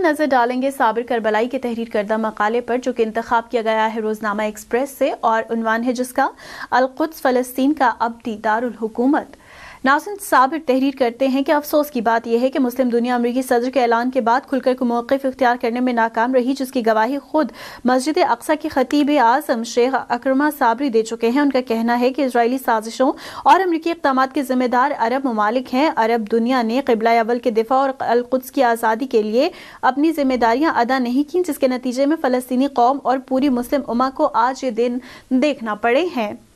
नजर डालेंगे साबिर करबलाई के तहरीर करदा मकाले पर, जो कि इंतखाब किया गया है रोजनामा एक्सप्रेस से और उन्वान है जिसका अल-कुद्स फलस्तीन का अब्दी दारुल हुकूमत। नाज़रीन, साबिर तहरीर करते हैं कि अफसोस की बात यह है कि मुस्लिम दुनिया अमरीकी सदर के ऐलान के बाद खुलकर को मौक़िफ़ इख्तियार करने में नाकाम रही, जिसकी गवाही खुद मस्जिद अक्सा के खतीब आज़म शेख अकरमा साबरी दे चुके हैं। उनका कहना है कि इजरायली साजिशों और अमरीकी इक़दाम के जिम्मेदार अरब ममालिक हैं। अरब दुनिया ने क़िबला अव्वल के दिफा और अल-कुद्स की आज़ादी के लिए अपनी जिम्मेदारियां अदा नहीं की, जिसके नतीजे में फ़लस्तीनी कौम और पूरी मुस्लिम उम्मा को आज ये दिन देखना पड़े हैं।